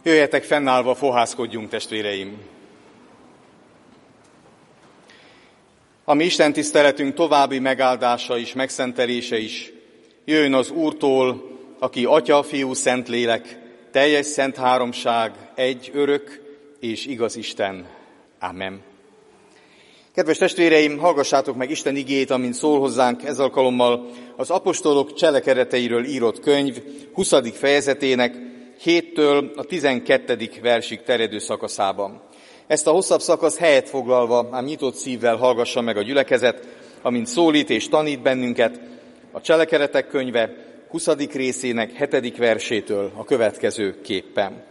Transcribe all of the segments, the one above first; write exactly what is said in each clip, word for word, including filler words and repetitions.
Jöjjetek, fennállva fohászkodjunk, testvéreim! A mi Isten tiszteletünk további megáldása is, megszentelése is jöjjön az Úrtól, aki Atya, Fiú, Szentlélek, teljes szent háromság, egy örök és igaz Isten. Amen. Kedves testvéreim, hallgassátok meg Isten igéjét, amint szól hozzánk ez alkalommal az apostolok cselekedeteiről írott könyv huszadik fejezetének héttől a tizenkettedik versig terjedő szakaszában. Ezt a hosszabb szakasz helyet foglalva, ám nyitott szívvel hallgassa meg a gyülekezet, amint szólít és tanít bennünket a Cselekedetek könyve huszadik részének hetedik versétől a következő képpen.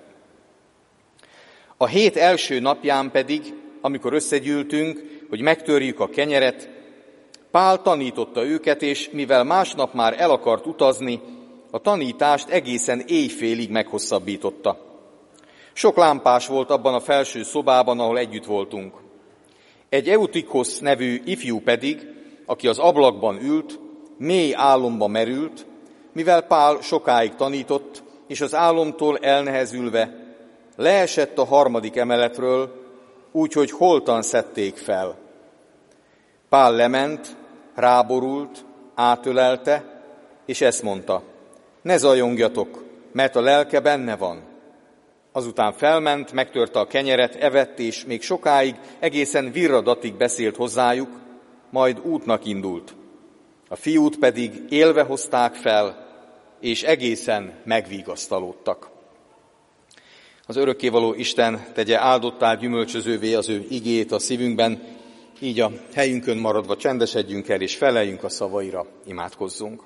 A hét első napján pedig, amikor összegyűltünk, hogy megtörjük a kenyeret, Pál tanította őket, és mivel másnap már el akart utazni, a tanítást egészen éjfélig meghosszabbította. Sok lámpás volt abban a felső szobában, ahol együtt voltunk. Egy Eutikos nevű ifjú pedig, aki az ablakban ült, mély álomba merült, mivel Pál sokáig tanított, és az álomtól elnehezülve leesett a harmadik emeletről, úgyhogy holtan szedték fel. Pál lement, ráborult, átölelte, és ezt mondta: ne zajongjatok, mert a lelke benne van. Azután felment, megtörte a kenyeret, evett, és még sokáig, egészen virradatig beszélt hozzájuk, majd útnak indult. A fiút pedig élve hozták fel, és egészen megvigasztalódtak. Az örökkévaló Isten tegye áldottá, gyümölcsözővé az ő igét a szívünkben, így a helyünkön maradva csendesedjünk el, és feleljünk a szavaira, imádkozzunk.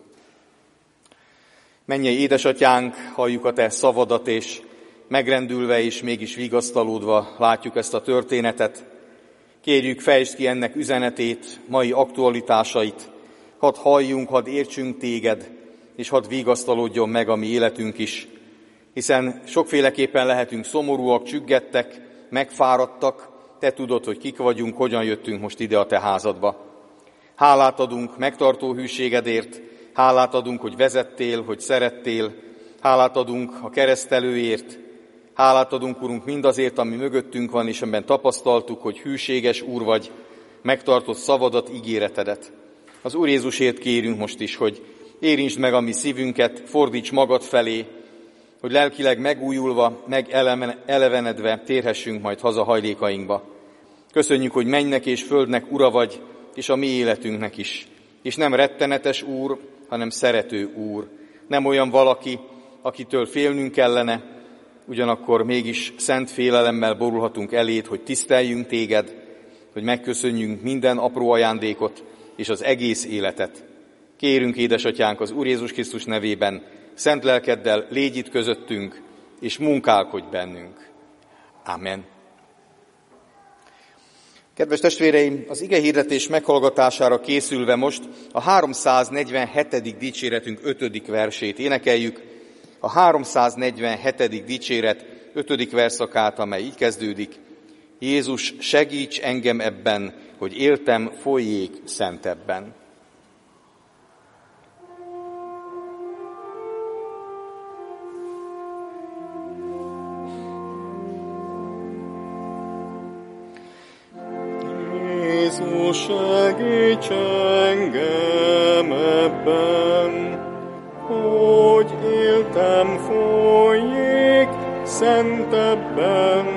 Mennyei édesatyánk, halljuk a te szavadat, és megrendülve és mégis vigasztalódva látjuk ezt a történetet. Kérjük, fejtsd ki ennek üzenetét, mai aktualitásait, hadd halljunk, hadd értsünk téged, és hadd vigasztalódjon meg a mi életünk is, hiszen sokféleképpen lehetünk szomorúak, csüggettek, megfáradtak, te tudod, hogy kik vagyunk, hogyan jöttünk most ide a te házadba. Hálát adunk megtartó hűségedért, hálát adunk, hogy vezettél, hogy szerettél, hálát adunk a keresztelőért, hálát adunk, Urunk, mindazért, ami mögöttünk van, és amiben tapasztaltuk, hogy hűséges Úr vagy, megtartott szavadat, ígéretedet. Az Úr Jézusért kérünk most is, hogy érintsd meg a mi szívünket, fordíts magad felé, hogy lelkileg megújulva, megelevenedve térhessünk majd haza hajlékainkba. Köszönjük, hogy mennynek és földnek Ura vagy, és a mi életünknek is. És nem rettenetes Úr, hanem szerető Úr. Nem olyan valaki, akitől félnünk kellene, ugyanakkor mégis szent félelemmel borulhatunk eléd, hogy tiszteljünk téged, hogy megköszönjünk minden apró ajándékot és az egész életet. Kérünk, édesatyánk, az Úr Jézus Krisztus nevében, szent lelkeddel légy itt közöttünk, és munkálkodj bennünk. Amen. Kedves testvéreim, az igehirdetés meghallgatására készülve most a háromszáznegyvenhetedik dicséretünk ötödik versét énekeljük. A háromszáznegyvenhetedik dicséret ötödik verszakát, amely így kezdődik: Jézus, segíts engem ebben, hogy éltem folyjék szentebben. Jézus, segíts engem ebben, hogy éltem folyjék szentebben,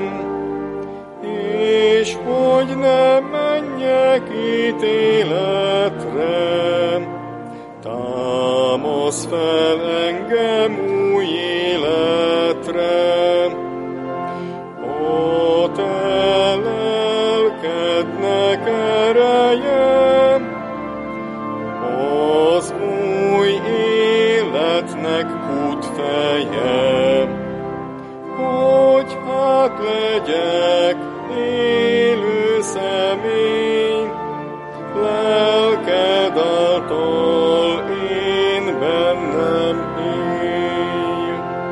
és hogy ne menjek ítéletre. Támasz fel engem új életre, ó te lelkednek ereje, az új életnek útfeje, hogy hát legyek élő személy, lelked által én bennem élj.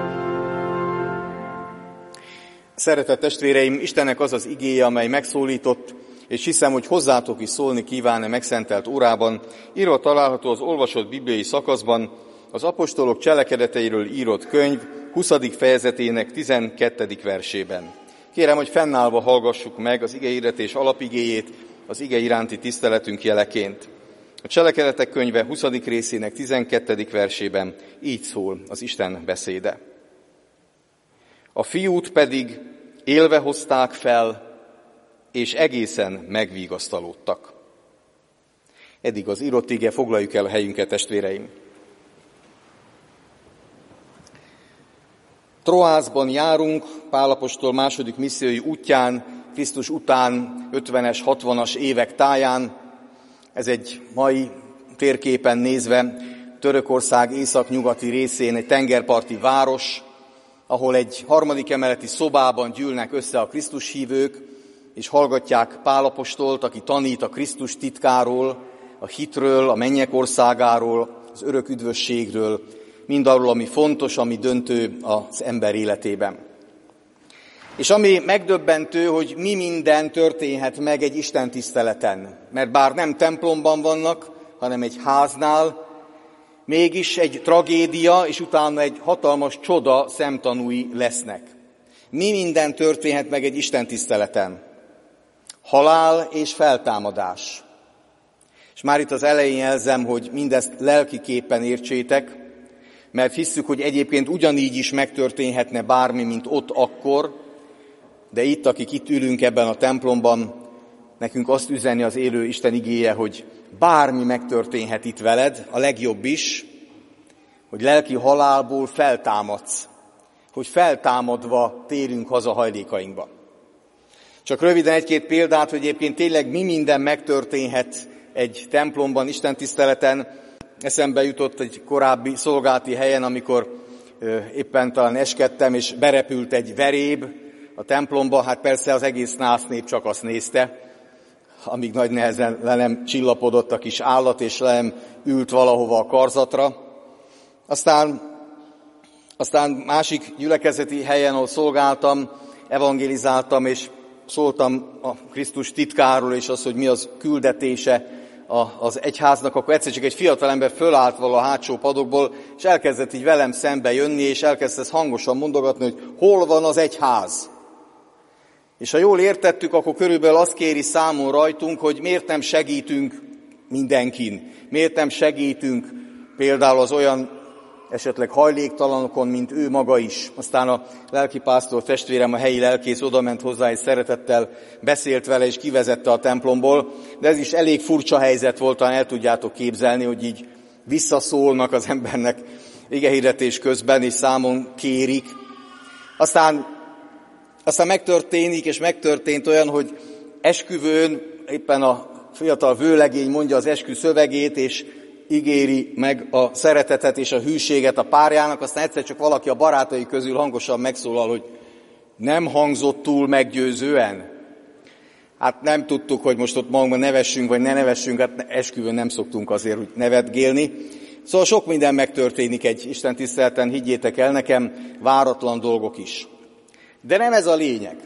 Szeretett testvéreim, Istennek az az igéje, amely megszólított, és hiszem, hogy hozzátok is szólni kíván-e megszentelt órában, írva található az olvasott bibliai szakaszban, az apostolok cselekedeteiről írott könyv huszadik fejezetének tizenkettedik versében. Kérem, hogy fennállva hallgassuk meg az igehirdetés alapigéjét az ige iránti tiszteletünk jeleként. A Cselekedetek könyve huszadik részének tizenkettedik versében így szól az Isten beszéde. A fiút pedig élve hozták fel, és egészen megvigasztalódtak. Eddig az írott ige, foglaljuk el a helyünket, testvéreim. Troászban járunk, Pál apostol második missziói útján, Krisztus után ötvenes, hatvanas évek táján. Ez egy mai térképen nézve Törökország északnyugati részén egy tengerparti város, ahol egy harmadik emeleti szobában gyűlnek össze a Krisztus hívők, és hallgatják Pál apostolt, aki tanít a Krisztus titkáról, a hitről, a mennyek országáról, az örök üdvösségről, mindarról, ami fontos, ami döntő az ember életében. És ami megdöbbentő, hogy mi minden történhet meg egy istentiszteleten, mert bár nem templomban vannak, hanem egy háznál, mégis egy tragédia, és utána egy hatalmas csoda szemtanúi lesznek. Mi minden történhet meg egy istentiszteleten? Halál és feltámadás. És már itt az elején jelzem, hogy mindezt lelkiképpen értsétek, mert hisszük, hogy egyébként ugyanígy is megtörténhetne bármi, mint ott akkor, de itt, akik itt ülünk ebben a templomban, nekünk azt üzeni az élő Isten igéje, hogy bármi megtörténhet itt veled, a legjobb is, hogy lelki halálból feltámadsz, hogy feltámadva térünk haza hajlékainkba. Csak röviden egy-két példát, hogy egyébként tényleg mi minden megtörténhet egy templomban, istentiszteleten. Eszembe jutott egy korábbi szolgálati helyen, amikor éppen talán eskedtem, és berepült egy veréb a templomba. Hát persze az egész násznép csak azt nézte, amíg nagy nehezen le nem csillapodott a kis állat, és le nem ült valahova a karzatra. Aztán, aztán másik gyülekezeti helyen, ahol szolgáltam, evangelizáltam, és szóltam a Krisztus titkáról, és az, hogy mi az küldetése az egyháznak, akkor egyszer csak egy fiatalember fölállt vala a hátsó padokból, és elkezdett így velem szembe jönni, és elkezdte ezt hangosan mondogatni, hogy hol van az egyház. És ha jól értettük, akkor körülbelül azt kéri számon rajtunk, hogy miért nem segítünk mindenkin, miért nem segítünk például az olyan esetleg hajléktalanokon, mint ő maga is. Aztán a lelkipásztor testvérem, a helyi lelkész odament hozzá, és szeretettel beszélt vele, és kivezette a templomból. De ez is elég furcsa helyzet volt, talán el tudjátok képzelni, hogy így visszaszólnak az embernek igehirdetés közben, és számon kérik. Aztán, aztán megtörténik, és megtörtént olyan, hogy esküvőn éppen a fiatal vőlegény mondja az eskü szövegét, és ígéri meg a szeretetet és a hűséget a párjának, aztán egyszer csak valaki a barátai közül hangosan megszólal, hogy nem hangzott túl meggyőzően. Hát nem tudtuk, hogy most ott magunkban nevessünk, vagy ne nevessünk, hát esküvőn nem szoktunk azért úgy nevetgélni. Szóval sok minden megtörténik egy istentiszteleten, higgyétek el nekem, váratlan dolgok is. De nem ez a lényeg,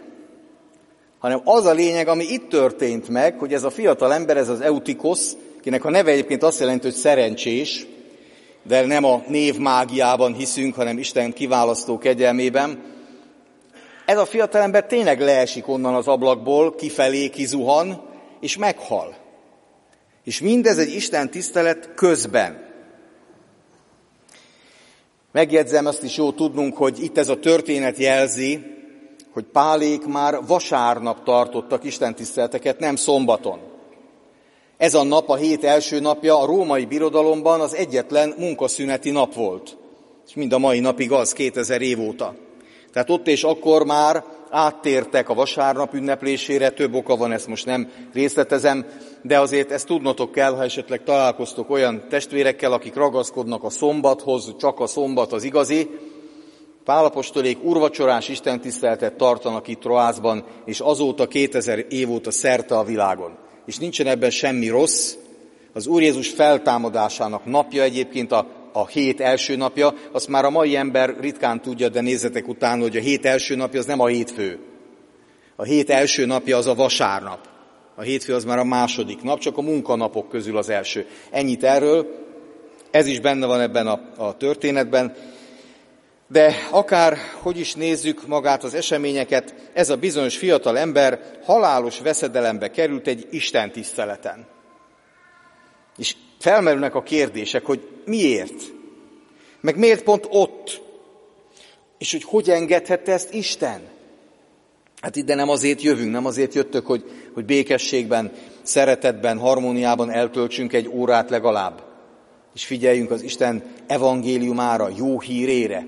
hanem az a lényeg, ami itt történt meg, hogy ez a fiatal ember, ez az Eutikosz, kinek a neve egyébként azt jelenti, hogy szerencsés, de nem a névmágiában hiszünk, hanem Isten kiválasztó kegyelmében. Ez a fiatalember tényleg leesik onnan az ablakból, kifelé kizuhan, és meghal. És mindez egy Isten tisztelet közben. Megjegyzem, azt is jó tudnunk, hogy itt ez a történet jelzi, hogy Pálék már vasárnap tartottak istentiszteleteket, nem szombaton. Ez a nap, a hét első napja a római birodalomban az egyetlen munkaszüneti nap volt. És mind a mai napig az, kétezer év óta. Tehát ott és akkor már áttértek a vasárnap ünneplésére, több oka van, ezt most nem részletezem, de azért ezt tudnotok kell, ha esetleg találkoztok olyan testvérekkel, akik ragaszkodnak a szombathoz, csak a szombat az igazi. Pál apostolék úrvacsorás istentiszteletet tartanak itt Troászban, és azóta kétezer év óta szerte a világon. És nincsen ebben semmi rossz. Az Úr Jézus feltámadásának napja egyébként a, a hét első napja, azt már a mai ember ritkán tudja, de nézzetek utána, hogy a hét első napja az nem a hétfő. A hét első napja az a vasárnap. A hétfő az már a második nap, csak a munkanapok közül az első. Ennyit erről. Ez is benne van ebben a, a történetben. De akár hogy is nézzük magát az eseményeket, ez a bizonyos fiatal ember halálos veszedelembe került egy istentiszteleten. És felmerülnek a kérdések, hogy miért? Meg miért pont ott? És hogy hogy engedhette ezt Isten? Hát ide nem azért jövünk, nem azért jöttök, hogy, hogy békességben, szeretetben, harmóniában eltöltsünk egy órát legalább. És figyeljünk az Isten evangéliumára, jó hírére.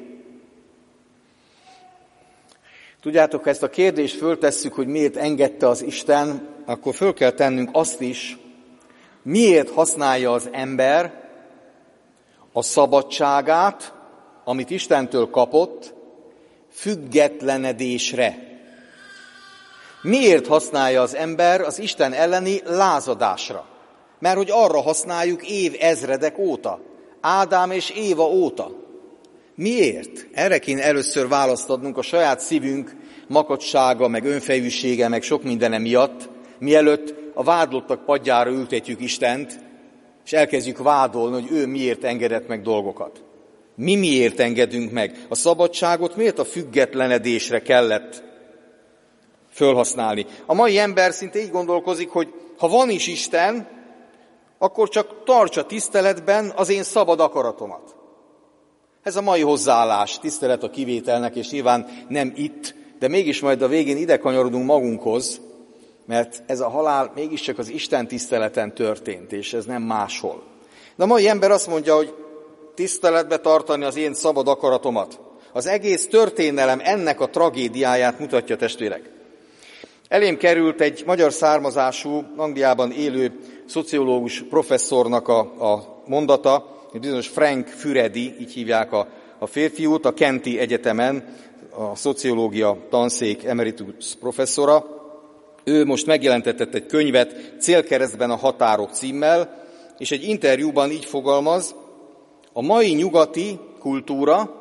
Tudjátok, ha ezt a kérdést föltesszük, hogy miért engedte az Isten, akkor föl kell tennünk azt is, miért használja az ember a szabadságát, amit Istentől kapott, függetlenedésre. Miért használja az ember az Isten elleni lázadásra? Mert hogy arra használjuk év ezredek óta, Ádám és Éva óta. Miért? Erre kéne először választ adnunk a saját szívünk makacsága, meg önfejűsége, meg sok mindene miatt, mielőtt a vádlottak padjára ültetjük Istent, és elkezdjük vádolni, hogy ő miért engedett meg dolgokat. Mi miért engedünk meg? A szabadságot miért a függetlenedésre kellett fölhasználni? A mai ember szinte így gondolkozik, hogy ha van is Isten, akkor csak tartsa tiszteletben az én szabad akaratomat. Ez a mai hozzáállás, tisztelet a kivételnek, és nyilván nem itt, de mégis majd a végén ide kanyarodunk magunkhoz, mert ez a halál mégiscsak az Isten tiszteleten történt, és ez nem máshol. De a mai ember azt mondja, hogy tiszteletbe tartani az én szabad akaratomat. Az egész történelem ennek a tragédiáját mutatja, testvérek. Elém került egy magyar származású, Angliában élő szociológus professzornak a, a mondata, egy bizonyos Frank Furedi, így hívják a, a férfiút, a Kenti Egyetemen, a szociológia tanszék emeritus professzora. Ő most megjelentetett egy könyvet, Célkeresztben a határok címmel, és egy interjúban így fogalmaz: a mai nyugati kultúra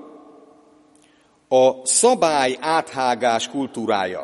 a szabály áthágás kultúrája.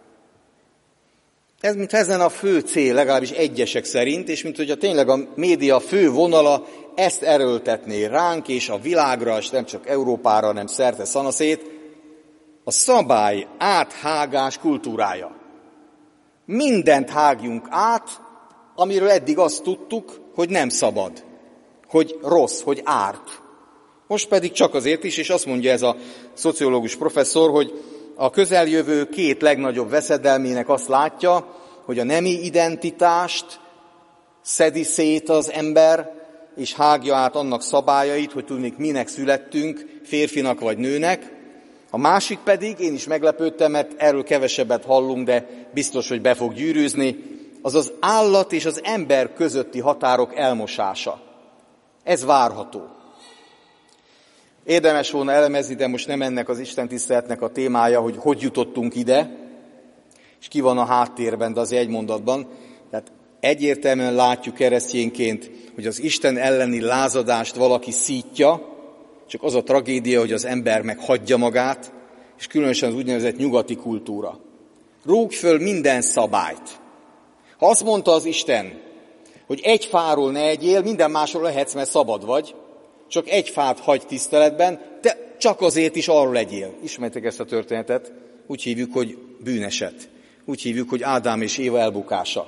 Ez mint ezen a fő cél, legalábbis egyesek szerint, és mint hogyha tényleg a média fő vonala ezt erőltetné ránk és a világra, és nem csak Európára, hanem szerte szanaszét, a szabály áthágás kultúrája. Mindent hágjunk át, amiről eddig azt tudtuk, hogy nem szabad, hogy rossz, hogy árt. Most pedig csak azért is, és azt mondja ez a szociológus professzor, hogy a közeljövő két legnagyobb veszedelmének azt látja, hogy a nemi identitást szedi szét az ember, és hágja át annak szabályait, hogy tudnék, minek születtünk, férfinak vagy nőnek. A másik pedig, én is meglepődtem, mert erről kevesebbet hallunk, de biztos, hogy be fog gyűrűzni, az az állat és az ember közötti határok elmosása. Ez várható. Érdemes volna elemezni, de most nem ennek az istentiszteletnek a témája, hogy hogy jutottunk ide, és ki van a háttérben, de az egy mondatban. Tehát egyértelműen látjuk keresztényként, hogy az Isten elleni lázadást valaki szítja, csak az a tragédia, hogy az ember meghagyja magát, és különösen az úgynevezett nyugati kultúra. Rúgj föl minden szabályt. Ha azt mondta az Isten, hogy egy fáról ne egyél, minden másról lehetsz, mert szabad vagy, csak egy fát hagy tiszteletben, te csak azért is arról legyél. Ismertek ezt a történetet? Úgy hívjuk, hogy bűneset. Úgy hívjuk, hogy Ádám és Éva elbukása.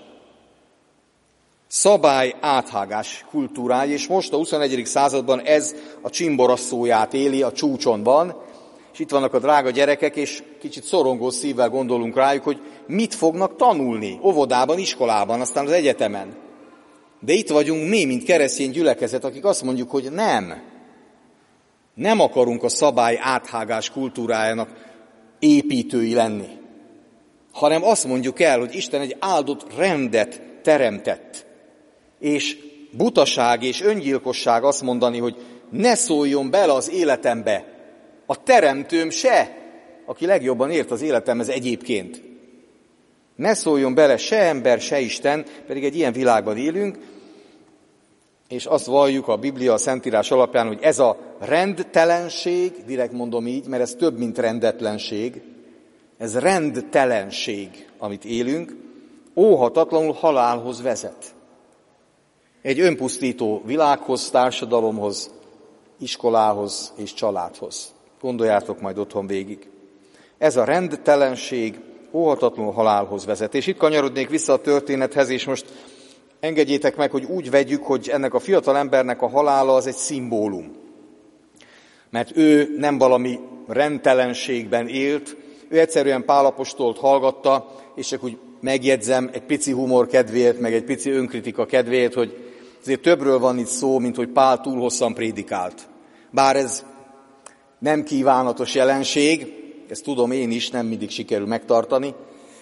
Szabály áthágás kultúrája, és most a huszonegyedik században ez a csimborasszóját éli, a csúcson van, és itt vannak a drága gyerekek, és kicsit szorongó szívvel gondolunk rájuk, hogy mit fognak tanulni óvodában, iskolában, aztán az egyetemen. De itt vagyunk mi, mint keresztény gyülekezet, akik azt mondjuk, hogy nem. Nem akarunk a szabály áthágás kultúrájának építői lenni, hanem azt mondjuk el, hogy Isten egy áldott rendet teremtett. És butaság és öngyilkosság azt mondani, hogy ne szóljon bele az életembe a teremtőm se, aki legjobban ért az életemhez egyébként. Ne szóljon bele se ember, se Isten, pedig egy ilyen világban élünk, és azt valljuk a Biblia, a Szentírás alapján, hogy ez a rendtelenség, direkt mondom így, mert ez több, mint rendetlenség, ez rendtelenség, amit élünk, óhatatlanul halálhoz vezet. Egy önpusztító világhoz, társadalomhoz, iskolához és családhoz. Gondoljátok majd otthon végig. Ez a rendtelenség óhatatlanul halálhoz vezet. És itt kanyarodnék vissza a történethez, és most engedjétek meg, hogy úgy vegyük, hogy ennek a fiatal embernek a halála az egy szimbólum. Mert ő nem valami rendtelenségben élt, ő egyszerűen Pál apostolt hallgatta, és csak úgy megjegyzem egy pici humor kedvéért, meg egy pici önkritika kedvéért, hogy azért többről van itt szó, mint hogy Pál túl hosszan prédikált. Bár ez nem kívánatos jelenség, ezt tudom én is, nem mindig sikerül megtartani,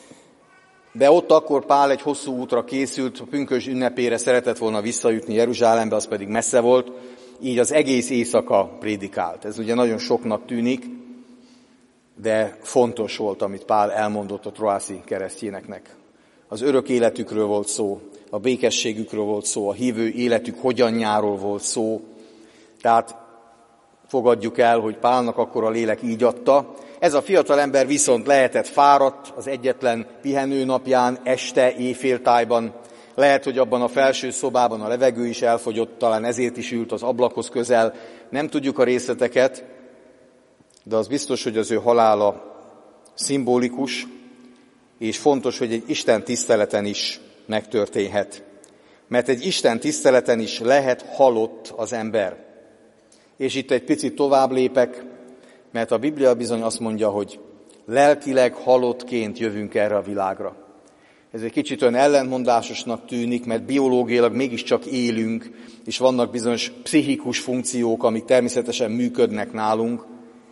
de ott akkor Pál egy hosszú útra készült, a pünkösd ünnepére szeretett volna visszajutni Jeruzsálembe, az pedig messze volt, így az egész éjszaka prédikált. Ez ugye nagyon soknak tűnik, de fontos volt, amit Pál elmondott a troászi keresztényeknek. Az örök életükről volt szó, a békességükről volt szó, a hívő életük hogyanjáról volt szó. Tehát fogadjuk el, hogy Pálnak akkor a lélek így adta. Ez a fiatal ember viszont lehetett fáradt az egyetlen pihenőnapján, este, éjféltájban. Lehet, hogy abban a felső szobában a levegő is elfogyott, talán ezért is ült az ablakhoz közel. Nem tudjuk a részleteket, de az biztos, hogy az ő halála szimbolikus, és fontos, hogy egy Isten tiszteleten is megtörténhet. Mert egy Isten tiszteleten is lehet halott az ember. És itt egy picit tovább lépek, mert a Biblia bizony azt mondja, hogy lelkileg halottként jövünk erre a világra. Ez egy kicsit olyan ellentmondásosnak tűnik, mert biológiailag mégiscsak élünk, és vannak bizonyos pszichikus funkciók, amik természetesen működnek nálunk,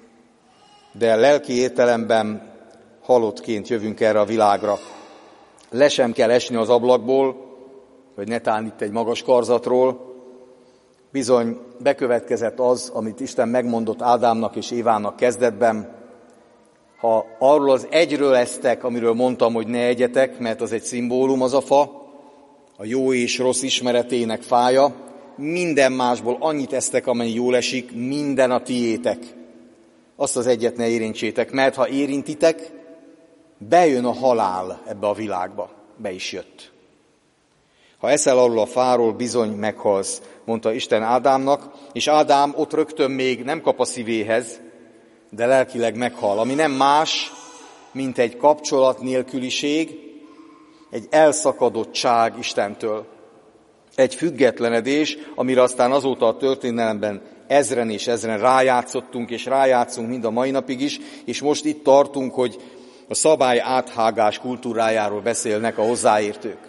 de lelki értelemben halottként jövünk erre a világra. Le sem kell esni az ablakból, vagy netán itt egy magas karzatról. Bizony bekövetkezett az, amit Isten megmondott Ádámnak és Évának kezdetben. Ha arról az egyről esztek, amiről mondtam, hogy ne egyetek, mert az egy szimbólum, az a fa, a jó és rossz ismeretének fája, minden másból annyit esztek, amennyi jól esik, minden a tiétek. Azt az egyet ne érintsétek, mert ha érintitek, bejön a halál ebbe a világba. Be is jött. Ha eszel arról a fáról, bizony meghalsz, mondta Isten Ádámnak, és Ádám ott rögtön még nem kap a szívéhez, de lelkileg meghal, ami nem más, mint egy kapcsolat nélküliség, egy elszakadottság Istentől. Egy függetlenedés, amire aztán azóta a történelemben ezren és ezren rájátszottunk, és rájátszunk mind a mai napig is, és most itt tartunk, hogy a szabály áthágás kultúrájáról beszélnek a hozzáértők.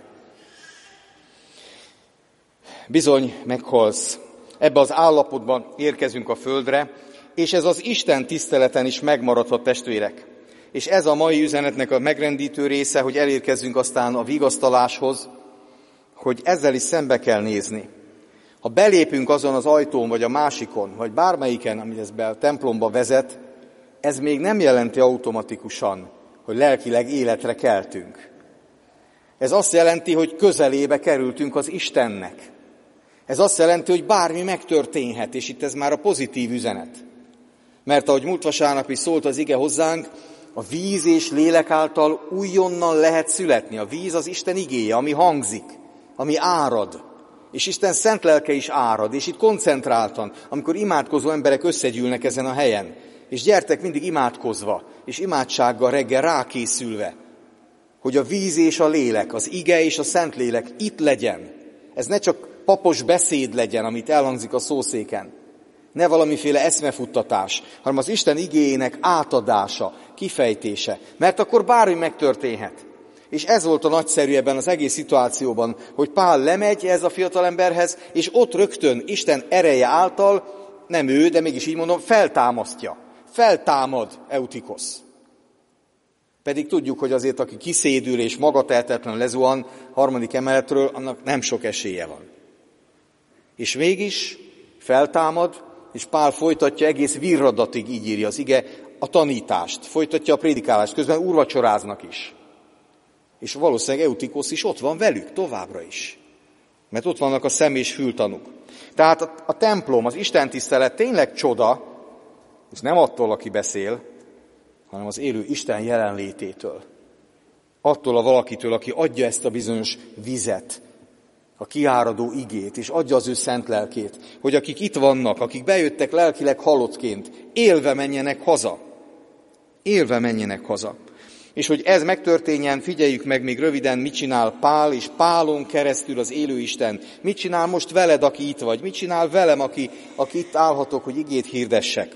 Bizony meghalsz. Ebbe az állapotban érkezünk a földre, és ez az Isten tiszteleten is megmaradhat, testvérek. És ez a mai üzenetnek a megrendítő része, hogy elérkezzünk aztán a vigasztaláshoz, hogy ezzel is szembe kell nézni. Ha belépünk azon az ajtón, vagy a másikon, vagy bármelyiken, amit ez be a templomba vezet, ez még nem jelenti automatikusan, hogy lelkileg életre keltünk. Ez azt jelenti, hogy közelébe kerültünk az Istennek. Ez azt jelenti, hogy bármi megtörténhet, és itt ez már a pozitív üzenet. Mert ahogy múlt vasárnap is szólt az ige hozzánk, a víz és lélek által újonnan lehet születni. A víz az Isten igéje, ami hangzik, ami árad. És Isten szent lelke is árad, és itt koncentráltan, amikor imádkozó emberek összegyűlnek ezen a helyen, és gyertek mindig imádkozva, és imádsággal reggel rákészülve, hogy a víz és a lélek, az ige és a szent lélek itt legyen. Ez ne csak papos beszéd legyen, amit elhangzik a szószéken, ne valamiféle eszmefuttatás, hanem az Isten igéjének átadása, kifejtése, mert akkor bármi megtörténhet. És ez volt a nagyszerű ebben az egész szituációban, hogy Pál lemegy ez a fiatalemberhez, és ott rögtön Isten ereje által, nem ő, de mégis így mondom, feltámasztja. Feltámad Eutikosz. Pedig tudjuk, hogy azért, aki kiszédül és magatehetetlenül lezuhan harmadik emeletről, annak nem sok esélye van. És mégis feltámad, és Pál folytatja egész virradatig, így írja az ige, a tanítást, folytatja a prédikálást, közben úrvacsoráznak is. És valószínűleg Eutikosz is ott van velük továbbra is. Mert ott vannak a szem- és fültanúk. Tehát a, a templom, az istentisztelet tényleg csoda, és nem attól, aki beszél, hanem az élő Isten jelenlététől. Attól a valakitől, aki adja ezt a bizonyos vizet, a kiáradó igét, és adja az ő szent lelkét, hogy akik itt vannak, akik bejöttek lelkileg halottként, élve menjenek haza. Élve menjenek haza. És hogy ez megtörténjen, figyeljük meg még röviden, mit csinál Pál, és Pálon keresztül az élő Isten. Mit csinál most veled, aki itt vagy? Mit csinál velem, aki, aki itt állhatok, hogy igét hirdessek?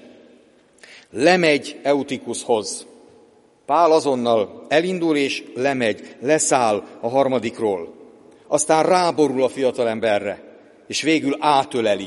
Lemegy Eutikushoz. Pál azonnal elindul, és lemegy, leszáll a harmadikról. Aztán ráborul a fiatalemberre, és végül átöleli.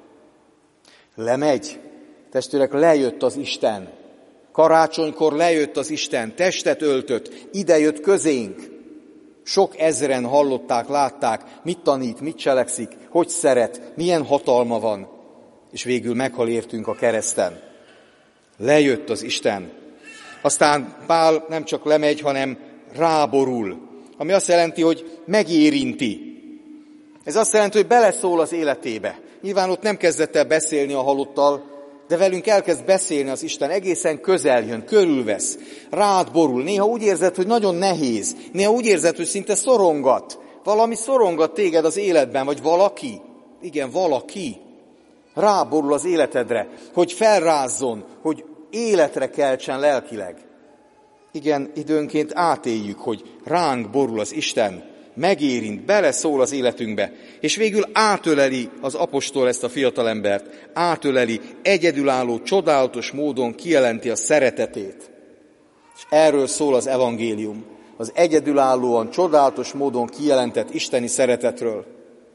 Lemegy. Testvérek, lejött az Isten. Karácsonykor lejött az Isten, testet öltött, idejött közénk. Sok ezren hallották, látták, mit tanít, mit cselekszik, hogy szeret, milyen hatalma van. És végül meghal értünk a kereszten. Lejött az Isten. Aztán Pál nem csak lemegy, hanem ráborul, ami azt jelenti, hogy megérinti. Ez azt jelenti, hogy beleszól az életébe. Nyilván ott nem kezdett el beszélni a halottal, de velünk elkezd beszélni az Isten, egészen közel jön, körülvesz, rád borul. Néha úgy érzed, hogy nagyon nehéz, néha úgy érzed, hogy szinte szorongat. Valami szorongat téged az életben, vagy valaki. Igen, valaki. Ráborul az életedre, hogy felrázzon, hogy életre keltsen lelkileg. Igen, időnként átéljük, hogy ránk borul az Isten, megérint, beleszól az életünkbe, és végül átöleli az apostol ezt a fiatalembert, átöleli, egyedülálló, csodálatos módon kijelenti a szeretetét. És erről szól az evangélium, az egyedülállóan, csodálatos módon kijelentett isteni szeretetről.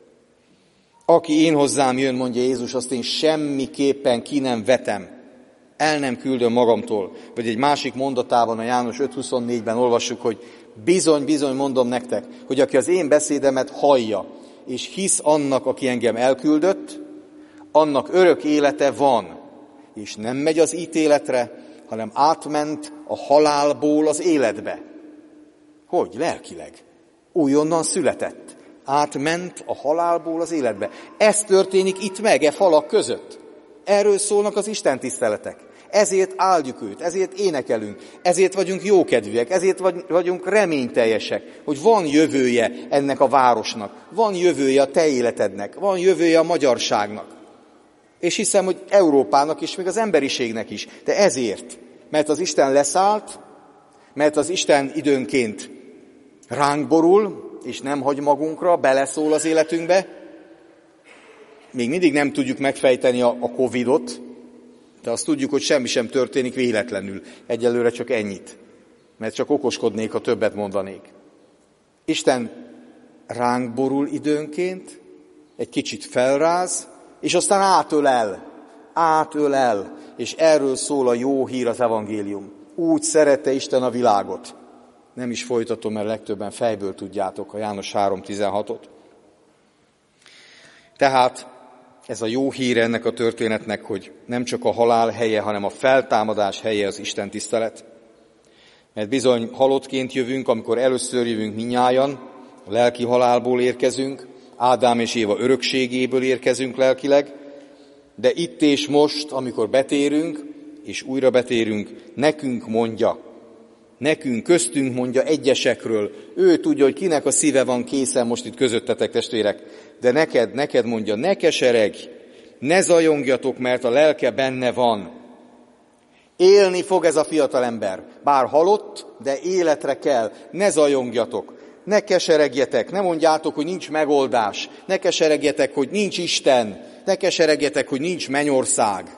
Aki én hozzám jön, mondja Jézus, azt én semmiképpen ki nem vetem, el nem küldöm magamtól. Vagy egy másik mondatában, a János öt huszonnégyben olvassuk, hogy bizony, bizony mondom nektek, hogy aki az én beszédemet hallja, és hisz annak, aki engem elküldött, annak örök élete van, és nem megy az ítéletre, hanem átment a halálból az életbe. Hogy? Lelkileg. Újonnan született. Átment a halálból az életbe. Ez történik itt meg, e falak között. Erről szólnak az Isten tiszteletek. Ezért áldjuk őt, ezért énekelünk, ezért vagyunk jókedvűek, ezért vagyunk reményteljesek, hogy van jövője ennek a városnak, van jövője a te életednek, van jövője a magyarságnak. És hiszem, hogy Európának is, még az emberiségnek is. De ezért, mert az Isten leszállt, mert az Isten időnként ránk borul, és nem hagy magunkra, beleszól az életünkbe. Még mindig nem tudjuk megfejteni a, a Covidot, de azt tudjuk, hogy semmi sem történik véletlenül. Egyelőre csak ennyit, mert csak okoskodnék, ha többet mondanék. Isten ránk borul időnként, egy kicsit felráz, és aztán átölel, átölel, és erről szól a jó hír, az evangélium. Úgy szerette Isten a világot. Nem is folytatom, mert legtöbben fejből tudjátok a János három tizenhatot. Tehát ez a jó hír ennek a történetnek, hogy nem csak a halál helye, hanem a feltámadás helye az Isten tisztelet. Mert bizony halottként jövünk, amikor először jövünk minnyájan, a lelki halálból érkezünk, Ádám és Éva örökségéből érkezünk lelkileg, de itt és most, amikor betérünk, és újra betérünk, nekünk mondja, nekünk, köztünk mondja egyesekről, ő tudja, hogy kinek a szíve van készen most itt közöttetek, testvérek, de neked, neked mondja, ne keseregj, ne zajongjatok, mert a lelke benne van. Élni fog ez a fiatalember, bár halott, de életre kell, ne zajongjatok, ne keseregjetek, ne mondjátok, hogy nincs megoldás, ne keseregjetek, hogy nincs Isten, ne keseregjetek, hogy nincs mennyország.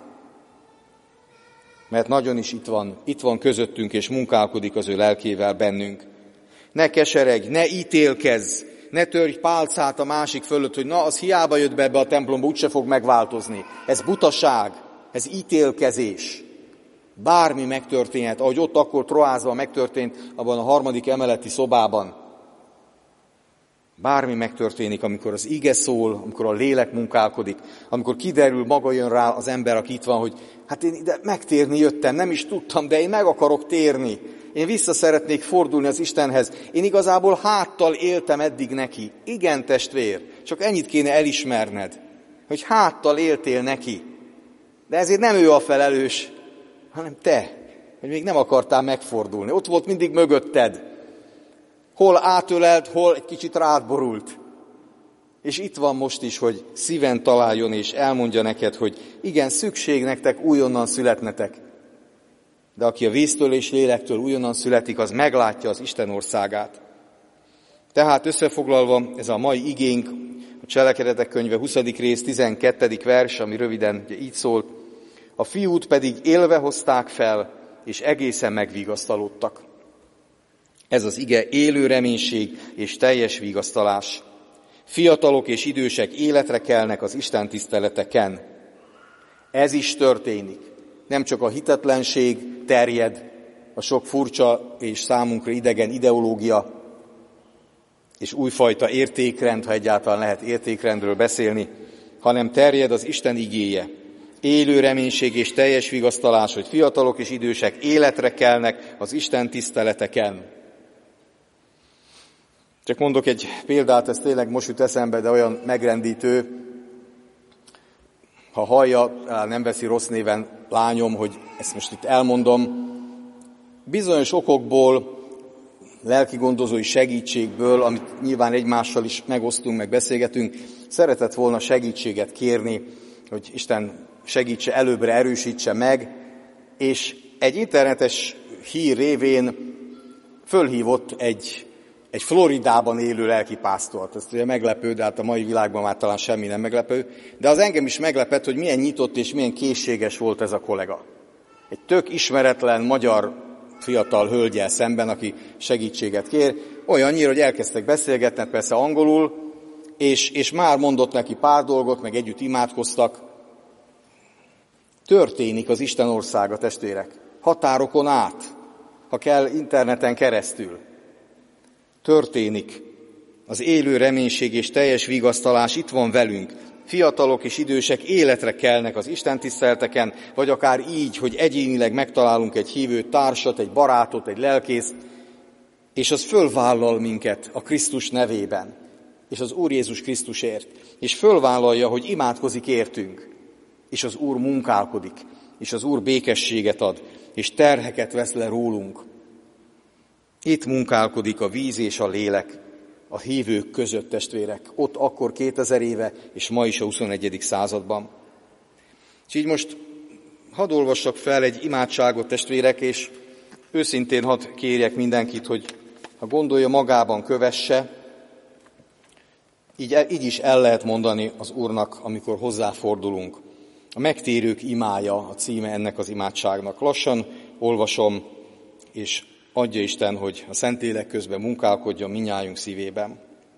Mert nagyon is itt van, itt van közöttünk, és munkálkodik az ő lelkével bennünk. Ne keseregj, ne ítélkezz, ne törj pálcát a másik fölött, hogy na, az hiába jött be ebbe a templomba, úgyse fog megváltozni. Ez butaság, ez ítélkezés. Bármi megtörténhet, ahogy ott akkor Troázban megtörtént, abban a harmadik emeleti szobában. Bármi megtörténik, amikor az ige szól, amikor a lélek munkálkodik, amikor kiderül, maga jön rá az ember, aki itt van, hogy hát én ide megtérni jöttem, nem is tudtam, de én meg akarok térni. Én vissza szeretnék fordulni az Istenhez. Én igazából háttal éltem eddig neki. Igen, testvér, csak ennyit kéne elismerned, hogy háttal éltél neki. De ezért nem ő a felelős, hanem te, hogy még nem akartál megfordulni. Ott volt mindig mögötted. Hol átölelt, hol egy kicsit rád borult. És itt van most is, hogy szíven találjon és elmondja neked, hogy igen, szükség nektek újonnan születnetek. De aki a víztől és lélektől újonnan születik, az meglátja az Isten országát. Tehát összefoglalva, ez a mai igénk, a Cselekedetek könyve huszadik rész, tizenkettedik vers, ami röviden így szólt, a fiút pedig élve hozták fel, és egészen megvigasztalódtak. Ez az ige élő reménység és teljes vigasztalás. Fiatalok és idősek életre kelnek az Isten tiszteleteken. Ez is történik. Nem csak a hitetlenség terjed, a sok furcsa és számunkra idegen ideológia, és újfajta értékrend, ha egyáltalán lehet értékrendről beszélni, hanem terjed az Isten igéje. Élő reménység és teljes vigasztalás, hogy fiatalok és idősek életre kelnek az Isten tiszteleteken. Csak mondok egy példát, ez tényleg most jut eszembe, de olyan megrendítő. Ha hallja, nem veszi rossz néven lányom, hogy ezt most itt elmondom. Bizonyos okokból, lelkigondozói segítségből, amit nyilván egymással is megosztunk, meg beszélgetünk, szeretett volna segítséget kérni, hogy Isten segítse, előbbre erősítse meg, és egy internetes hír révén fölhívott egy, egy Floridában élő lelkipásztort. Ez ugye meglepő, de hát a mai világban már talán semmi nem meglepő. De az engem is meglepett, hogy milyen nyitott és milyen készséges volt ez a kollega. Egy tök ismeretlen magyar fiatal hölgyel szemben, aki segítséget kér, olyannyira, hogy elkezdtek beszélgetni, persze angolul, és, és már mondott neki pár dolgot, meg együtt imádkoztak. Történik az Isten országa, testvérek. Határokon át, ha kell interneten keresztül. Történik. Az élő reménység és teljes vigasztalás itt van velünk. Fiatalok és idősek életre kelnek az Isten tiszteleteken, vagy akár így, hogy egyénileg megtalálunk egy hívő társat, egy barátot, egy lelkészt, és az fölvállal minket a Krisztus nevében, és az Úr Jézus Krisztusért, és fölvállalja, hogy imádkozik értünk, és az Úr munkálkodik, és az Úr békességet ad, és terheket vesz le rólunk. Itt munkálkodik a víz és a lélek a hívők között, testvérek, ott akkor kétezer éve, és ma is a huszonegyedik században. És így most hadd olvassak fel egy imádságot, testvérek, és őszintén hadd kérjek mindenkit, hogy ha gondolja, magában kövesse, így, így is el lehet mondani az Úrnak, amikor hozzáfordulunk. A megtérők imája a címe ennek az imádságnak. Lassan olvasom, és adja Isten, hogy a Szentlélek közben munkálkodjon mindnyájunk szívében.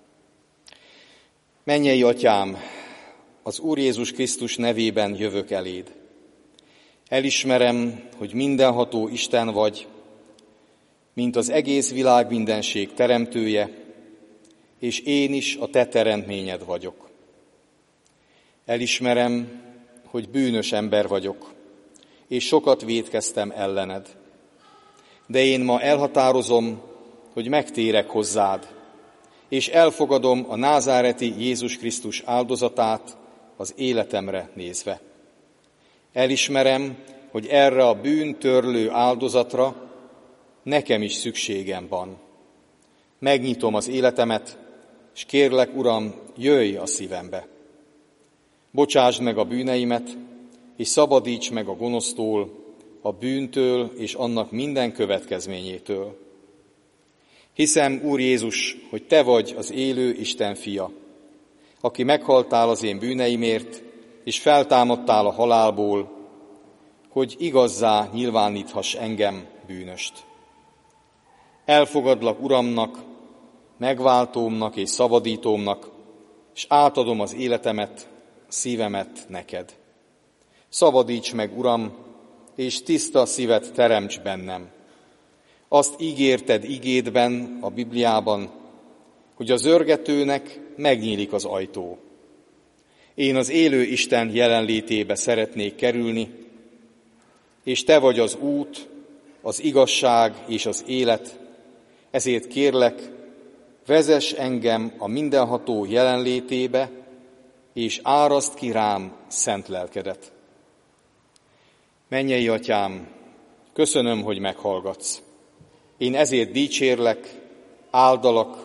Mennyei Atyám, az Úr Jézus Krisztus nevében jövök eléd. Elismerem, hogy mindenható Isten vagy, mint az egész világ mindenség teremtője, és én is a te teremtményed vagyok. Elismerem, hogy bűnös ember vagyok, és sokat vétkeztem ellened. De én ma elhatározom, hogy megtérek hozzád, és elfogadom a názáreti Jézus Krisztus áldozatát az életemre nézve. Elismerem, hogy erre a bűntörlő áldozatra nekem is szükségem van. Megnyitom az életemet, és kérlek, Uram, jöjj a szívembe. Bocsásd meg a bűneimet, és szabadíts meg a gonosztól, a bűntől és annak minden következményétől. Hiszem, Úr Jézus, hogy Te vagy az élő Isten fia, aki meghaltál az én bűneimért, és feltámadtál a halálból, hogy igazzá nyilváníthass engem, bűnöst. Elfogadlak Uramnak, megváltómnak és szabadítómnak, és átadom az életemet, szívemet neked. Szabadíts meg, Uram, és tiszta szívet teremts bennem. Azt ígérted igédben, a Bibliában, hogy a zörgetőnek megnyílik az ajtó. Én az élő Isten jelenlétébe szeretnék kerülni, és Te vagy az út, az igazság és az élet, ezért kérlek, vezess engem a mindenható jelenlétébe, és áraszt ki rám szent lelkedet. Mennyei Atyám, köszönöm, hogy meghallgatsz. Én ezért dicsérlek, áldalak,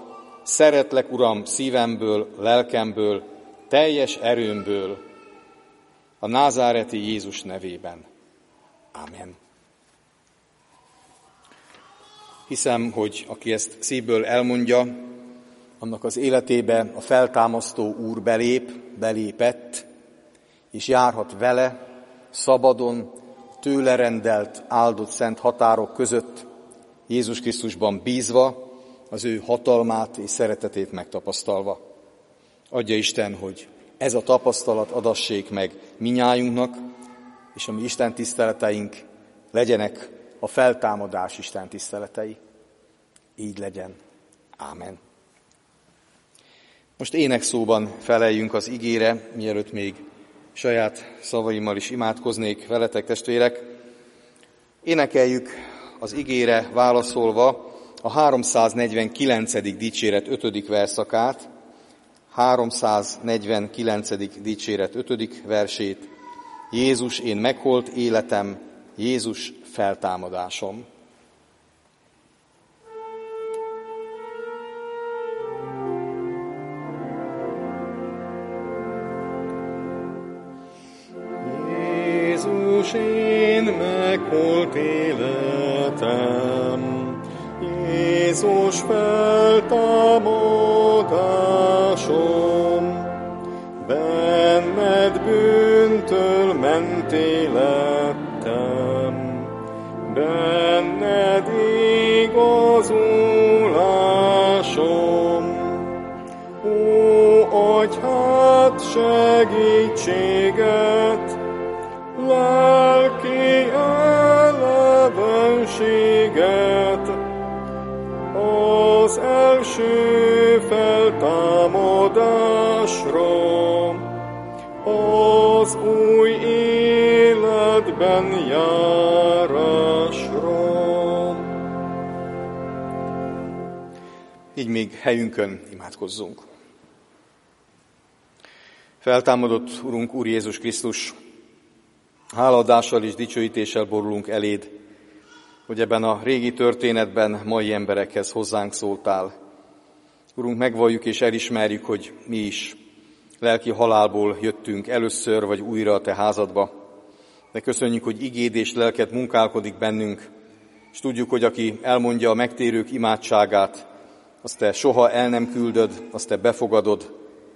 szeretlek, Uram, szívemből, lelkemből, teljes erőmből, a názáreti Jézus nevében. Ámen. Hiszem, hogy aki ezt szívből elmondja, annak az életébe a feltámasztó Úr belép, belépett, és járhat vele, szabadon, tőle rendelt, áldott szent határok között, Jézus Krisztusban bízva, az ő hatalmát és szeretetét megtapasztalva. Adja Isten, hogy ez a tapasztalat adassék meg minnyájunknak, és a mi Isten tiszteleteink legyenek a feltámadás Isten tiszteletei. Így legyen. Ámen. Most énekszóban feleljünk az igére, mielőtt még saját szavaimmal is imádkoznék veletek, testvérek. Énekeljük az igére válaszolva a háromszáznegyvenkilencedik dicséret ötödik verszakát, háromszáznegyvenkilencedik dicséret ötödik versét. Jézus, én megholt életem, Jézus feltámadásom. Jézus, én megholt életem, Jézus feltámadásom, benned bűntől mentélettem, benned igazulásom. Ó, adj hát segítséget, lelki elevenséget, az első feltámadásra, az új életben járásra. Így még helyünkön imádkozzunk. Feltámadott Urunk, Úr Jézus Krisztus, hálaadással és dicsőítéssel borulunk eléd, hogy ebben a régi történetben mai emberekhez hozzánk szóltál. Urunk, megvalljuk és elismerjük, hogy mi is lelki halálból jöttünk először vagy újra a te házadba. De köszönjük, hogy igéd és lelked munkálkodik bennünk, és tudjuk, hogy aki elmondja a megtérők imádságát, azt te soha el nem küldöd, azt te befogadod,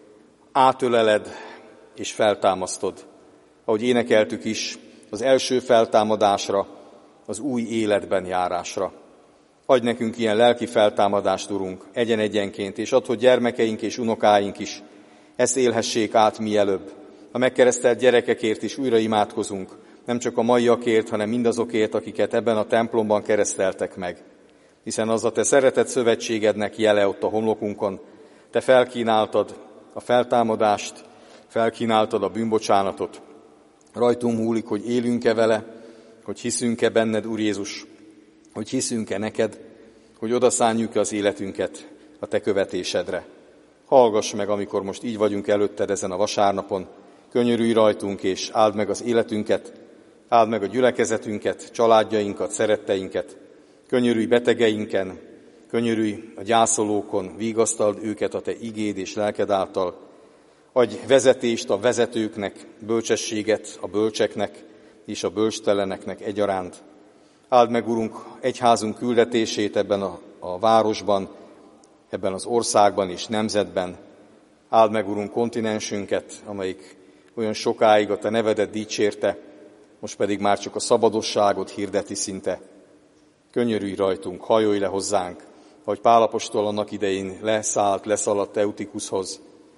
átöleled és feltámasztod. Ahogy énekeltük is, az első feltámadásra, az új életben járásra. Adj nekünk ilyen lelki feltámadást, Urunk, egyen-egyenként, és add, hogy gyermekeink és unokáink is ezt élhessék át mielőbb. A megkeresztelt gyerekekért is újra imádkozunk, nem csak a maiakért, hanem mindazokért, akiket ebben a templomban kereszteltek meg. Hiszen az a te szeretett szövetségednek jele ott a homlokunkon. Te felkínáltad a feltámadást, felkínáltad a bűnbocsánatot. Rajtunk múlik, hogy élünk-e vele, hogy hiszünk-e benned, Úr Jézus, hogy hiszünk-e neked, hogy odaszánjuk az életünket a te követésedre. Hallgass meg, amikor most így vagyunk előtted ezen a vasárnapon, könyörülj rajtunk, és áld meg az életünket, áld meg a gyülekezetünket, családjainkat, szeretteinket, könyörülj betegeinken, könyörülj a gyászolókon, vigasztald őket a te igéd és lelked által, adj vezetést a vezetőknek, bölcsességet a bölcseknek és a bölcsteleneknek egyaránt. Áld meg, Urunk, egyházunk küldetését ebben a, a városban, ebben az országban és nemzetben. Áld meg, Urunk, kontinensünket, amelyik olyan sokáig a te nevedet dicsérte, most pedig már csak a szabadosságot hirdeti szinte. Könyörülj rajtunk, hajolj le hozzánk, ahogy Pál apostol annak idején leszállt, leszaladt Eutikushoz.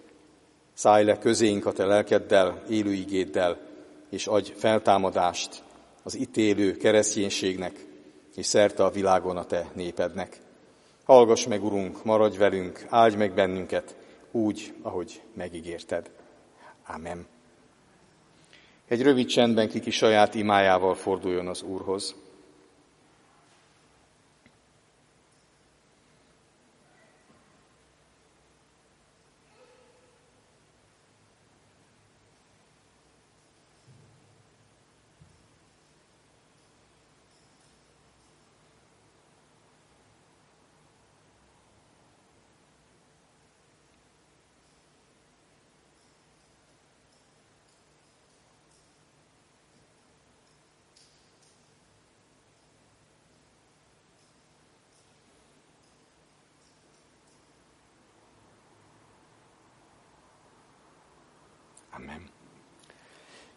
Szállj le közénk a te lelkeddel, élő igéddel, és adj feltámadást az itt élő kereszténységnek, és szerte a világon a te népednek. Hallgass meg, Urunk, maradj velünk, áldj meg bennünket, úgy, ahogy megígérted. Ámen. Egy rövid csendben kiki saját imájával forduljon az Úrhoz.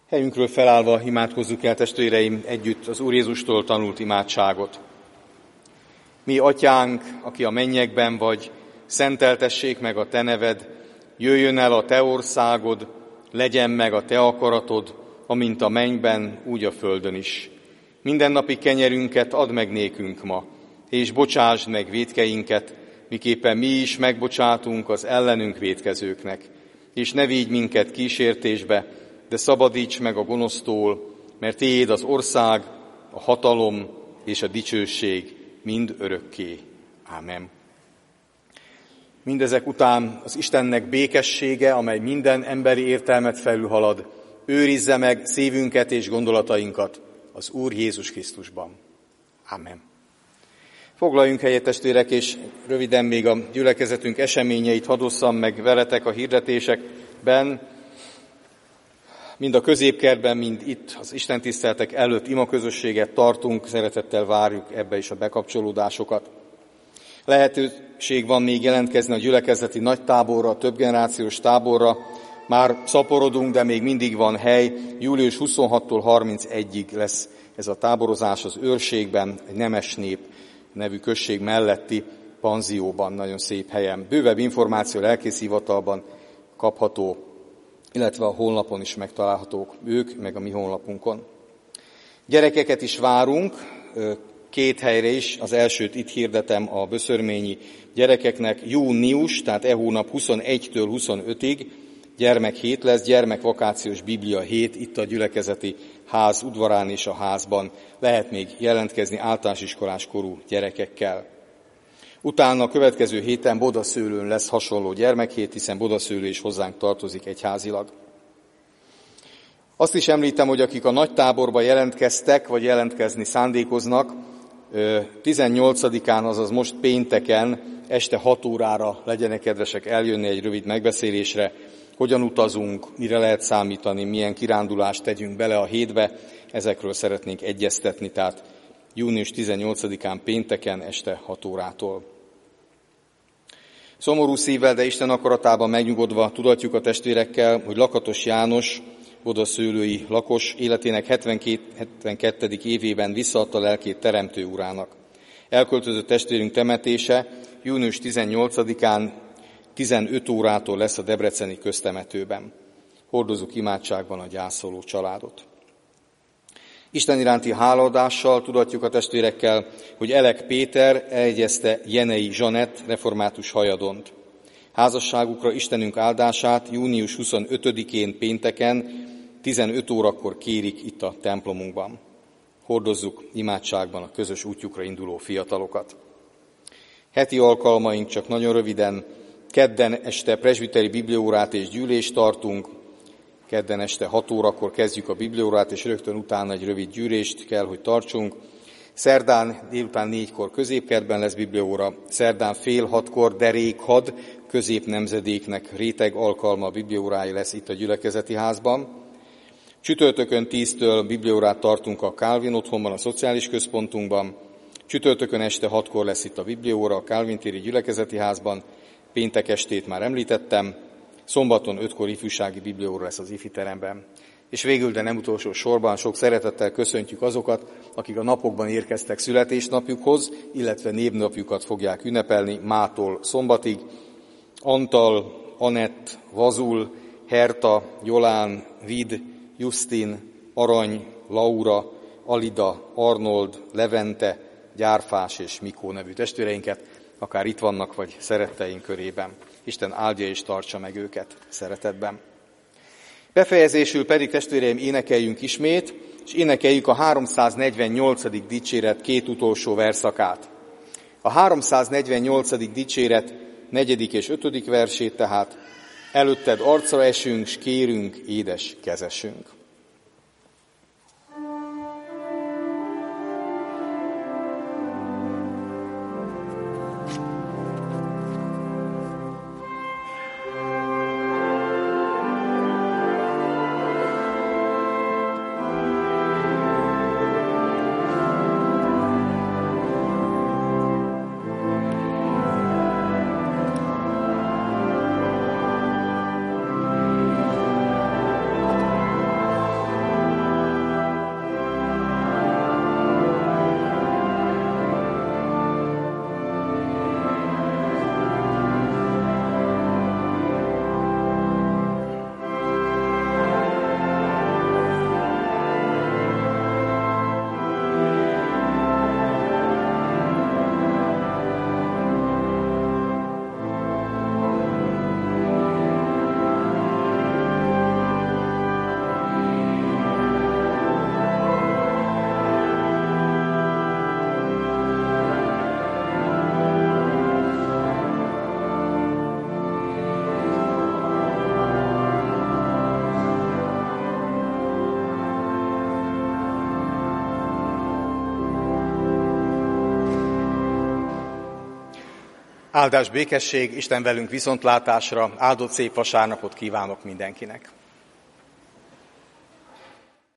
Helyünkről felállva imádkozzuk el, testvéreim, együtt az Úr Jézustól tanult imádságot. Mi, Atyánk, aki a mennyekben vagy, szenteltessék meg a Te neved, jöjjön el a Te országod, legyen meg a Te akaratod, amint a mennyben, úgy a földön is. Mindennapi kenyerünket add meg nékünk ma, és bocsásd meg vétkeinket, miképpen mi is megbocsátunk az ellenünk vétkezőknek. És ne vigy minket kísértésbe, de szabadíts meg a gonosztól, mert Tiéd az ország, a hatalom és a dicsőség mind örökké. Ámen. Mindezek után az Istennek békessége, amely minden emberi értelmet felülhalad, őrizze meg szívünket és gondolatainkat az Úr Jézus Krisztusban. Ámen. Foglaljunk helyet, testvérek, és röviden még a gyülekezetünk eseményeit hadd osszam meg veletek a hirdetésekben. Mind a középkertben, mind itt az istentiszteletek előtt imaközösséget tartunk, szeretettel várjuk ebbe is a bekapcsolódásokat. Lehetőség van még jelentkezni a gyülekezeti nagy táborra, a többgenerációs táborra. Már szaporodunk, de még mindig van hely. július huszonhatodikától harmincegyediig lesz ez a táborozás az Őrségben, egy Nemes Nép nevű község melletti panzióban, nagyon szép helyen. Bővebb információ a lelkész hivatalban kapható, illetve a honlapon is megtalálhatók ők, meg a mi honlapunkon. Gyerekeket is várunk, két helyre is, az elsőt itt hirdetem a böszörményi gyerekeknek, június, tehát e hónap huszonegyedikétől huszonötödiig gyermekhét lesz, gyermekvakációs biblia hét, itt a gyülekezeti ház udvarán és a házban. Lehet még jelentkezni általános iskolás korú gyerekekkel. Utána a következő héten Bodaszőlőn lesz hasonló gyermekhét, hiszen Bodaszőlő is hozzánk tartozik egyházilag. Azt is említem, hogy akik a nagy táborba jelentkeztek, vagy jelentkezni szándékoznak, tizennyolcadikán, azaz most pénteken este hat órára legyenek kedvesek eljönni egy rövid megbeszélésre, hogyan utazunk, mire lehet számítani, milyen kirándulást tegyünk bele a hétbe, ezekről szeretnénk egyeztetni, tehát június tizennyolcadikán pénteken este hat órától. Szomorú szívvel, de Isten akaratában megnyugodva tudatjuk a testvérekkel, hogy Lakatos János, bodaszőlői lakos, életének hetvenkettedik évében visszaadta lelkét Teremtő Urának. Elköltözött testvérünk temetése június tizennyolcadikán tizenöt órától lesz a debreceni köztemetőben. Hordozzuk imádságban a gyászoló családot. Isten iránti hálaadással tudatjuk a testvérekkel, hogy Elek Péter elegyezte Jenei Zsanett református hajadont. Házasságukra Istenünk áldását június huszonötödikén pénteken tizenöt órakor kérik itt a templomunkban. Hordozzuk imádságban a közös útjukra induló fiatalokat. Heti alkalmaink csak nagyon röviden. Kedden este presbiteri bibliaórát és gyűlést tartunk. Kedden este hat órakor kezdjük a bibliaórát, és rögtön utána egy rövid gyűlést kell, hogy tartsunk. Szerdán délután négykor középkertben lesz bibliaóra, szerdán fél hatkor derékhad, középnemzedéknek réteg alkalma a bibliaórája lesz itt a gyülekezeti házban. Csütörtökön tíztől bibliaórát tartunk a Kálvin otthonban, a szociális központunkban. Csütörtökön este hatkor lesz itt a bibliaóra a Kálvin téri gyülekezeti házban. Péntek estét már említettem. Szombaton ötkor ifjúsági bibliaóra lesz az ifi teremben. És végül, de nem utolsó sorban, sok szeretettel köszöntjük azokat, akik a napokban érkeztek születésnapjukhoz, illetve névnapjukat fogják ünnepelni mától szombatig. Antal, Anett, Vazul, Herta, Jolán, Vid, Justin, Arany, Laura, Alida, Arnold, Levente, Gyárfás és Mikó nevű testvéreinket, akár itt vannak, vagy szeretteink körében. Isten áldja és tartsa meg őket szeretetben. Befejezésül pedig, testvéreim, énekeljünk ismét, és énekeljük a háromszáznegyvennyolcadik dicséret két utolsó verszakát. A háromszáznegyvennyolcadik dicséret negyedik és ötödik versét tehát: előtted arcra esünk, s kérünk, édes kezesünk. Áldás, békesség, Isten velünk viszontlátásra, áldott szép vasárnapot kívánok mindenkinek.